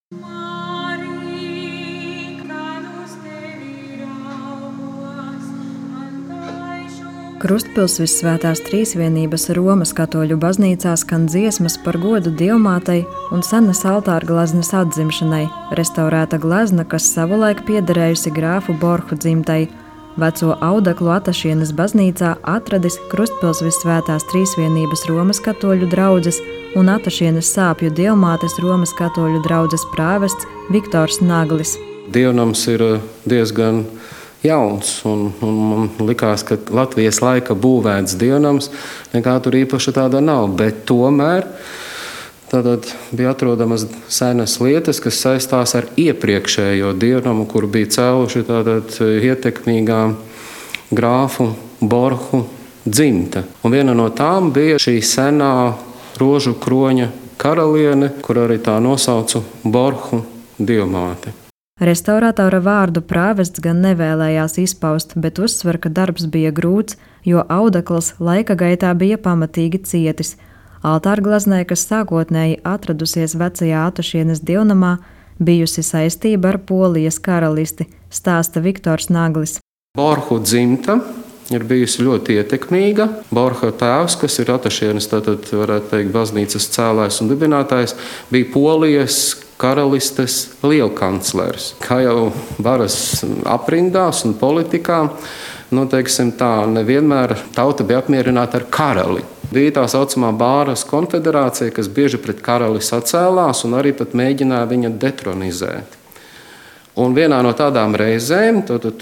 Krustpils Visvētās Trīsvienības Romas katoļu baznīcā skan dziesmas par godu Dievmātei un senas altāra gleznas atzimšanai, restaurēta glezna, kas savulaik piederējusi grāfu Borhu dzimtai. Veco audeklu Atašienes baznīcā atradis Krustpils Visvētās Trīsvienības Romas katoļu draudzes un Atašienes Sāpju Dievmātes Romas katoļu draudzes prāvests Viktors Naglis. Dievnams ir diezgan jauns, un man likās, ka Latvijas laika būvēts dievnams, nekā tur īpaši tāda nav, bet tomēr tātad bija atrodamas senas lietas, kas saistās ar iepriekšējo dievnamu, kur bija cēluši tātad ietekmīgā grāfu Borhu dzimta. Un viena no tām bija šī senā rožu kroņa karaliene, kur arī tā nosaucu Borhu Dievmāte. Restaurātora vārdu prāvests gan nevēlējās izpaust, bet uzsver, ka darbs bija grūts, jo audekls laika gaitā bija pamatīgi cietis. Altārgleznē, kas sākotnēji atradusies vecajā Atašienes dievnamā, bijusi saistība ar Polijas karalisti, stāsta Viktors Naglis. Borhu dzimta ir bijusi ļoti ietekmīga. Borha tēvs, kas ir Atašienes, tātad varētu teikt baznīcas cēlājs un dibinātājs, bija Polijas karalistes lielkanclers. Kā jau varas aprindās un politikā, teiksim tā, nevienmēr tauta bija apmierināta ar karali. Bija tā saucamā Bāras konfederācija, kas bieži pret karali sacēlās un arī pat mēģināja viņa detronizēt. Un vienā no tādām reizēm,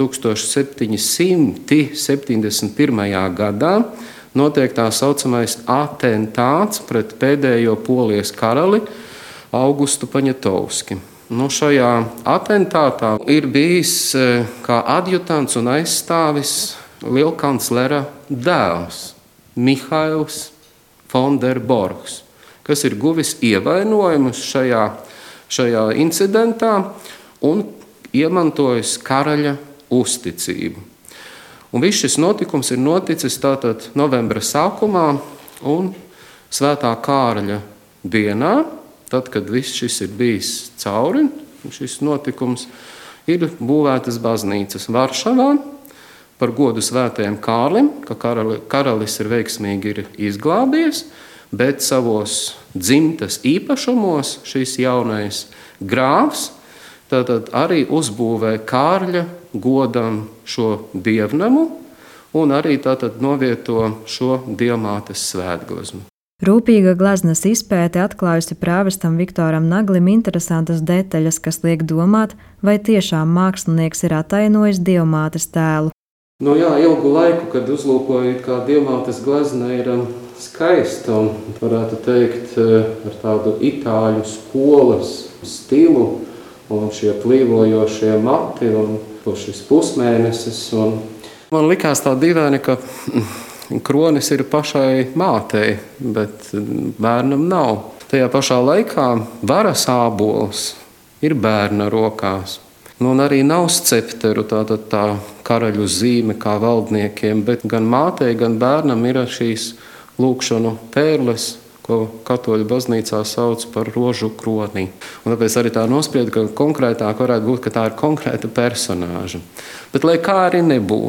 1771. gadā, notiek tā saucamais atentāts pret pēdējo Polijas karali Augustu Paņetovski. Šajā atentātā ir bijis kā adjutants un aizstāvis lielkanclera dēls Mihails von der Borchs, kas ir guvis ievainojumus šajā incidentā un iemantojis karaļa uzticību. Un viss šis notikums ir noticis tātad novembra sākumā un Svētā Kārļa dienā. Tad, kad viss šis ir bijis cauri, šis notikums, ir būvētas baznīcas Varšavā par godu Svētajam Kārlim, ka karalis ir veiksmīgi izglābies, bet savos dzimtas īpašumos šis jaunais grāfs tātad arī uzbūvē Kārļa godam šo dievnamu un arī tātad novieto šo Dievmātes svētgleznu. Rūpīga gleznas izpēte atklājusi prāvestam Viktoram Naglim interesantas detaļas, kas liek domāt, vai tiešām mākslinieks ir atainojis Dievmātes tēlu. Ilgu laiku, kad uzlūkoju, kā Dievmātes glezna ir skaista un, varētu teikt, ar tādu itāļu skolas stilu un šie plīvojošie mati un šis pusmēnesis. Man likās tā dīvaini, ka kronis ir pašai mātei, bet bērnam nav. Tajā pašā laikā varas ābols ir bērna rokās. Un arī nav scepteru, tātad tā karaļu zīme kā valdniekiem, bet gan mātei, gan bērnam ir šīs lūkšanu pērles, ko katoļu baznīcā sauc par rožu kroni. Un tāpēc arī tā nosprieda, ka konkrētāk varētu būt, ka tā ir konkrēta personāža. Bet lai kā arī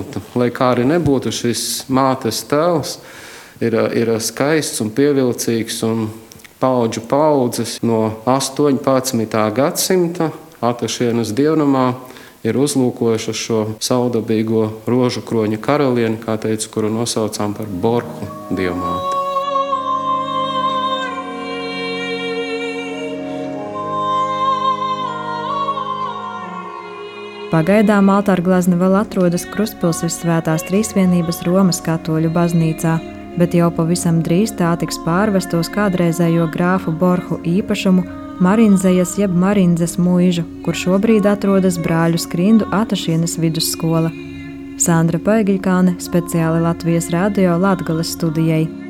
nebūtu, šis mātes tēls ir skaists un pievilcīgs un paudžu paudzes no 18. gadsimta Atašienes dievnamā ir uzlūkojuši šo saudabīgo rožu kroņa karalieni, kā teicu, kuru nosaucām par Borhu Dievmāti. Pagaidām altārglezna vēl atrodas Krustpils Visvētās Trīsvienības Romas katoļu baznīcā, bet jau pavisam drīz tā tiks pārvesta uz kādreizējo grāfu Borhu īpašumu Marinzejas jeb Marindzes muižu, kur šobrīd atrodas brāļu Skrindu Atašienes vidusskola. Sandra Paigļkāne, speciāli Latvijas radio Latgales studijai.